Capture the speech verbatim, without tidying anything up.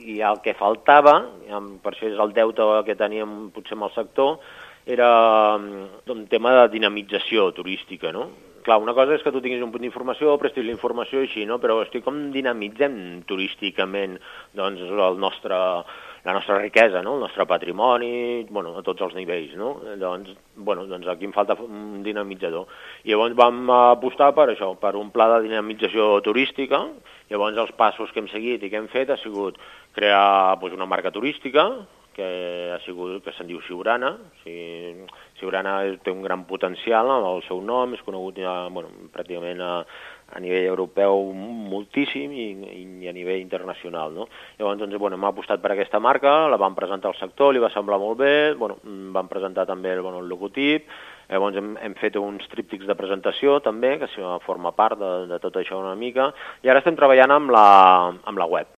i el que faltava, per això és el deute que teníem potser amb el sector, era un tema de dinamització turística, no? Clar, una cosa és que tu tinguis un punt d'informació, prestis la informació i així, no? Però hosti, com dinamitzem turísticament doncs, el nostre, la nostra riquesa, no? El nostre patrimoni, bueno, a tots els nivells, no? Doncs, bueno, doncs aquí em falta un dinamitzador. I llavors vam apostar per això, per un pla de dinamització turística. Llavors els passos que hem seguit i que hem fet ha sigut crear doncs, una marca turística, que ha sigut, que se'n diu Siurana. O sigui, Siurana té un gran potencial en el seu nom, és conegut ja, bueno, pràcticament a, a nivell europeu moltíssim i, i a nivell internacional, no? Llavors, doncs, bueno, hem apostat per aquesta marca, la vam presentar al sector, li va semblar molt bé, bueno, vam presentar també bueno, el logotip, llavors hem, hem fet uns tríptics de presentació també, que forma part de, de tot això una mica, i ara estem treballant amb la, amb la web.